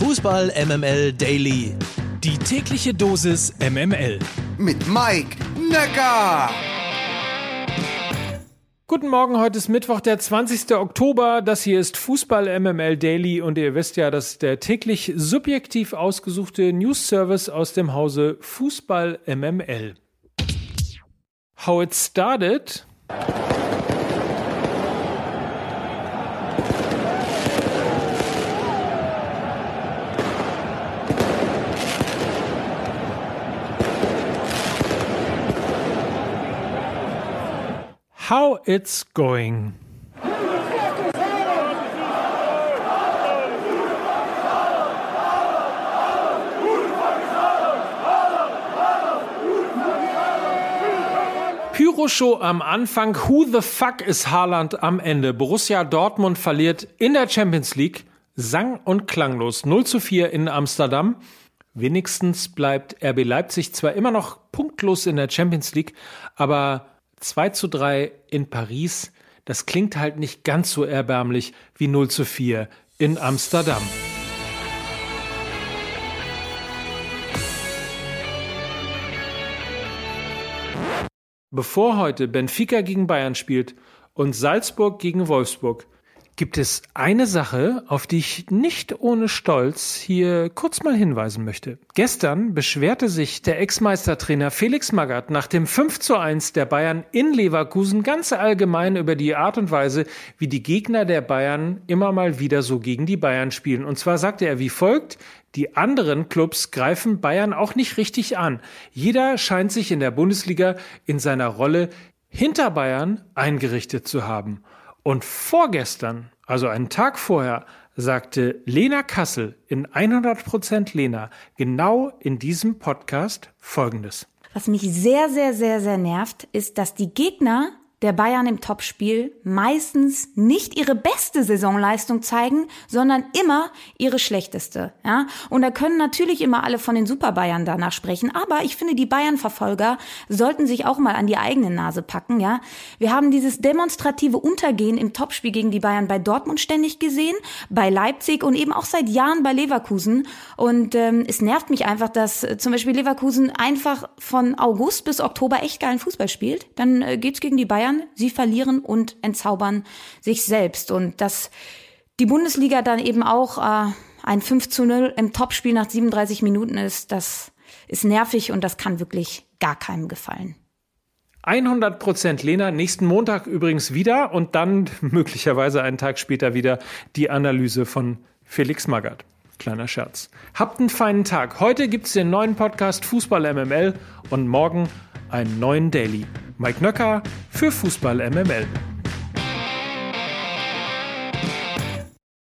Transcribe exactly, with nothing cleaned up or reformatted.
Fußball M M L Daily. Die tägliche Dosis M M L. Mit Mike Nöcker. Guten Morgen, heute ist Mittwoch, der zwanzigster Oktober. Das hier ist Fußball M M L Daily und ihr wisst ja, das ist der täglich subjektiv ausgesuchte News-Service aus dem Hause Fußball M M L. How it started... How it's going. Pyroshow am Anfang, who the fuck is Haaland am Ende? Borussia Dortmund verliert in der Champions League, sang- und klanglos null zu vier in Amsterdam. Wenigstens bleibt R B Leipzig zwar immer noch punktlos in der Champions League, aber zwei zu drei in Paris, das klingt halt nicht ganz so erbärmlich wie null zu vier in Amsterdam. Bevor heute Benfica gegen Bayern spielt und Salzburg gegen Wolfsburg, gibt es eine Sache, auf die ich nicht ohne Stolz hier kurz mal hinweisen möchte. Gestern beschwerte sich der Ex-Meistertrainer Felix Magath nach dem fünf zu eins der Bayern in Leverkusen ganz allgemein über die Art und Weise, wie die Gegner der Bayern immer mal wieder so gegen die Bayern spielen. Und zwar sagte er wie folgt: Die anderen Clubs greifen Bayern auch nicht richtig an. Jeder scheint sich in der Bundesliga in seiner Rolle hinter Bayern eingerichtet zu haben. Und vorgestern, also einen Tag vorher, sagte Lena Kassel in hundert Prozent Lena genau in diesem Podcast Folgendes. Was mich sehr, sehr, sehr, sehr nervt, ist, dass die Gegner der Bayern im Topspiel meistens nicht ihre beste Saisonleistung zeigen, sondern immer ihre schlechteste. Ja? Und da können natürlich immer alle von den Super-Bayern danach sprechen, aber ich finde, die Bayern-Verfolger sollten sich auch mal an die eigene Nase packen. Ja? Wir haben dieses demonstrative Untergehen im Topspiel gegen die Bayern bei Dortmund ständig gesehen, bei Leipzig und eben auch seit Jahren bei Leverkusen. Und ähm, es nervt mich einfach, dass äh, zum Beispiel Leverkusen einfach von August bis Oktober echt geilen Fußball spielt. Dann äh, geht's gegen die Bayern. Sie verlieren und entzaubern sich selbst. Und dass die Bundesliga dann eben auch äh, ein fünf zu null im Topspiel nach siebenunddreißig Minuten ist, das ist nervig und das kann wirklich gar keinem gefallen. hundert Prozent Lena, nächsten Montag übrigens wieder und dann möglicherweise einen Tag später wieder die Analyse von Felix Magath. Kleiner Scherz. Habt einen feinen Tag. Heute gibt's den neuen Podcast Fußball M M L und morgen einen neuen Daily. Mike Nöcker für Fußball M M L.